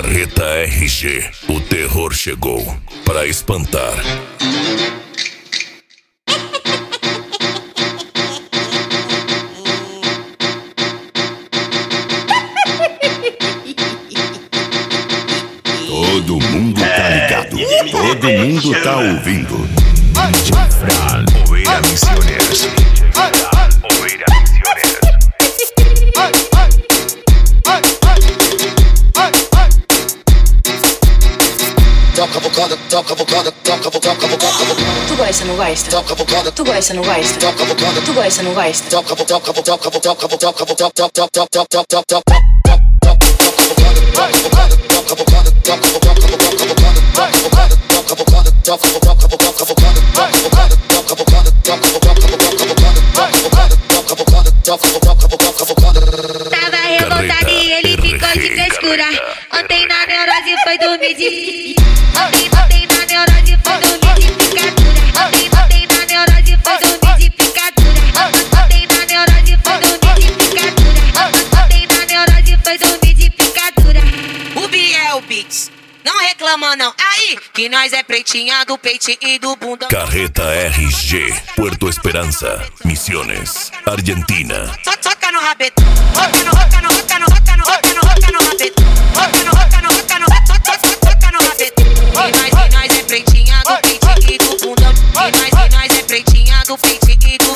Carreta RG, o terror chegou para espantar. Todo mundo tá ligado, todo mundo tá ouvindo. Fran, Oveira Misiones. Oveira Misiones. Tu gosta, não gosta? Tu gosta, não gosta? Tu gosta, não gosta? Tava revoltado e ele ficou de frescura. Ontem na neurose foi dormir de... Ontem na neurose foi dormir de picadura. Ontem na neurose foi dormir de picadura. Ontem na neurose foi dormir de picadura. Ontem na neurose foi dormir de picadura. O Biel Beats, não reclama não. Aí, que nós é pretinha do peitinho e do bunda. Carreta RG, Puerto Esperanza, Misiones, Argentina. Toca no rabetão. Toca no rabetão. Toca no rabetão. E nós é pretinha do peitinho e do bundão. E nós é pretinha do peitinho e do...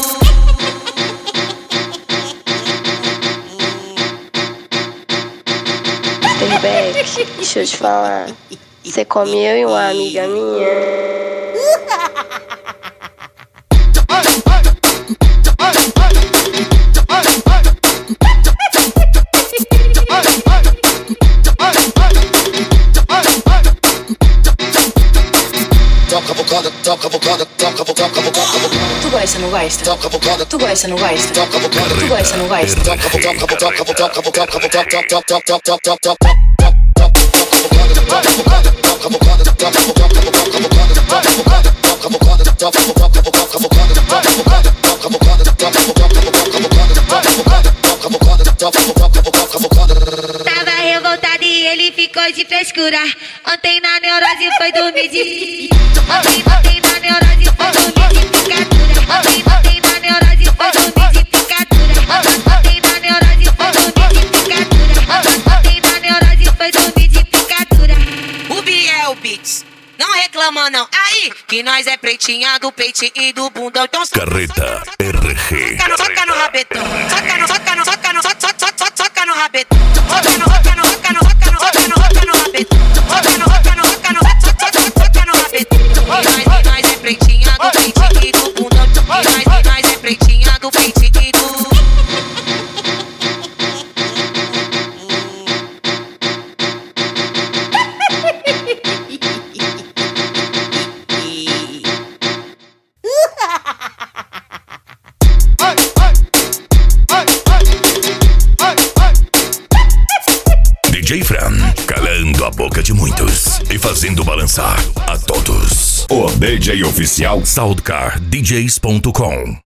Beck, deixa eu te falar. Você come eu e uma amiga minha. Tu gosta, não gosta? Tu gosta, não gosta? Tu gosta, não gosta? Tava revoltado e ele ficou de frescura. Ontem na neurose foi dormir de... Ontem na neurose foi dormir de picadura. Ontem na neurose foi dormir de picadura. Ontem na neurose foi dormir de picadura. Ontem na neurose foi dormir de picadura. O Biel Beats, não reclama não. Aí, que nós é pretinha do peitinho e do bundão. Então, Carreta RG. toca no rabetão. Toca no rabetão. Toca no rabetão. Toca no rabetão. E nós é pretinha do peitinho e do bundão. E nós é pretinha do peitinho e do... DJ Fran, calando a boca de muitos e fazendo balançar a todos. O DJ oficial Soundcardjs.com